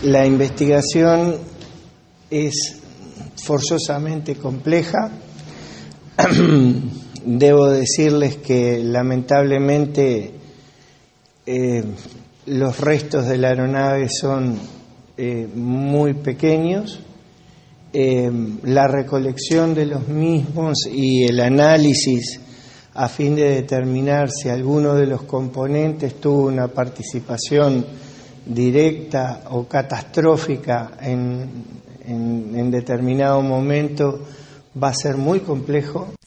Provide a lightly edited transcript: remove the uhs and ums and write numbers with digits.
La investigación es forzosamente compleja. Debo decirles que lamentablemente los restos de la aeronave son muy pequeños. La recolección de los mismos y el análisis a fin de determinar si alguno de los componentes tuvo una participación directa o catastrófica en determinado momento va a ser muy complejo.